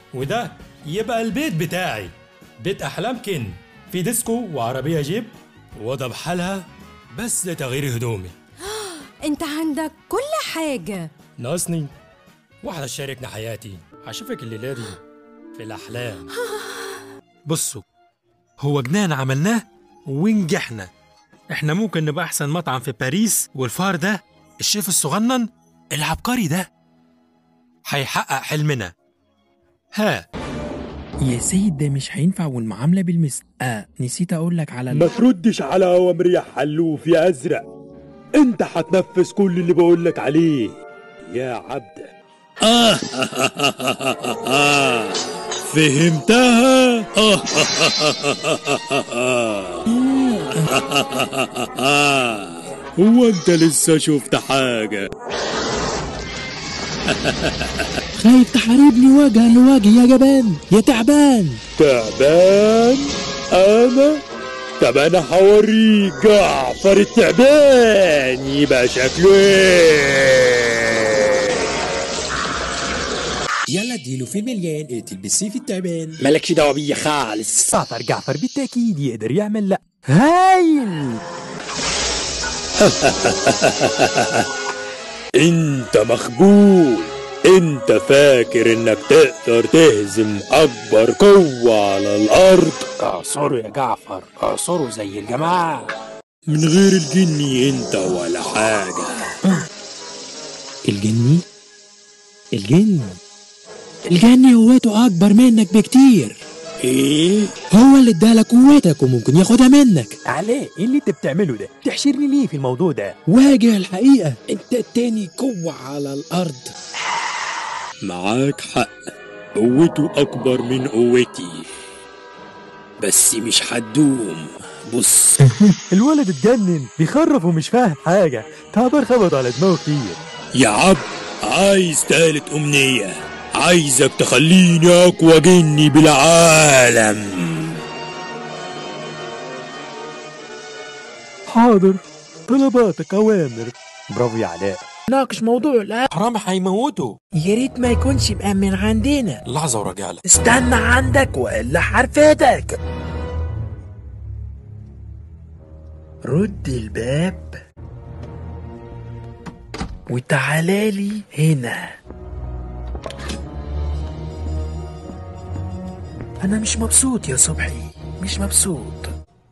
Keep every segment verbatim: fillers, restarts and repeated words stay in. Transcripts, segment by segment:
وده يبقى البيت بتاعي، بيت أحلام كن، في ديسكو وعربية جيب وأوضة بحالها بس لتغيير هدومي. انت عندك كل حاجة. ناقصني واحدة تشاركنا حياتي، هشوفك الليلة دي في الأحلام. بصوا، هو جنان عملناه ونجحنا. احنا ممكن نبقى أحسن مطعم في باريس، والفار ده الشيف الصغنن العبقري ده هيحقق حلمنا. ها يا سيد ده مش هينفع والمعاملة بالمثل. اه نسيت اقول لك على ما تردش على اوامري يا حلوف يا ازرق، انت هتنفذ كل اللي بقولك عليه يا عبد. آه فهمتها. هو انت لسه شفت حاجة؟ خايف تحاربني وجها لوجه يا جبان يا تعبان. تعبان؟ انا؟ طب انا هوريك جعفر التعبان يبقى شكله ايه. يلا اديله في المليان اقتل بالسيف التعبان. مالكش دعوه بيا خالص. جعفر جعفر بالتأكيد يقدر يعمل. لا هايل. انت مخبول، انت فاكر انك تقدر تهزم اكبر قوة على الارض؟ اعصره يا جعفر، اعصره زي الجماعة. من غير الجني انت ولا حاجة. الجني؟ الجني الجني قوته اكبر منك بكتير. ايه؟ هو اللي ادالك قوتك وممكن ياخدها منك. عليه ايه اللي انت بتعمله ده؟ تحشرني ليه في الموضوع ده؟ واجه الحقيقة، انت التاني قوة على الارض. معاك حق، قوته اكبر من قوتي بس مش هتدوم. بص. الولد اتجنن بيخرف ومش فاهم حاجة، تعبر خبط على دماغه كتير. يا عبد عايز تالت امنية، عايزك تخليني اقوى جني بالعالم. حاضر، طلباتك اوامر. برافو يا علاء. ناقش موضوع الآن. حرام هيموتوا. يا ريت ما يكونش مأمن عندنا. لحظة وراجع لك. استنى عندك والا حرفتك. رد الباب وتعالالي هنا. انا مش مبسوط يا صبحي، مش مبسوط.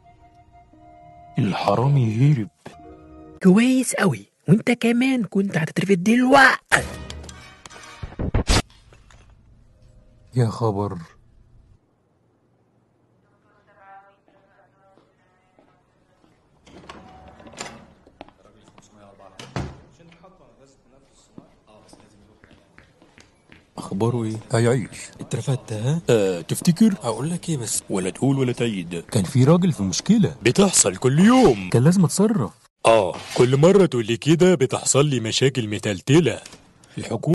الحرامي هرب. كويس قوي، وانت كمان كنت هتترفد دلوقتي. يا خبر. اخباره ايه؟ هيعيش. اترفدت ها؟ آه تفتكر؟ اقول لك ايه بس، ولا تقول ولا تعيد. كان في راجل في مشكلة بتحصل كل يوم. كان لازم اتصرف. اه كل مرة تقولي كده بتحصل لي مشاكل متلتلة. الحكومة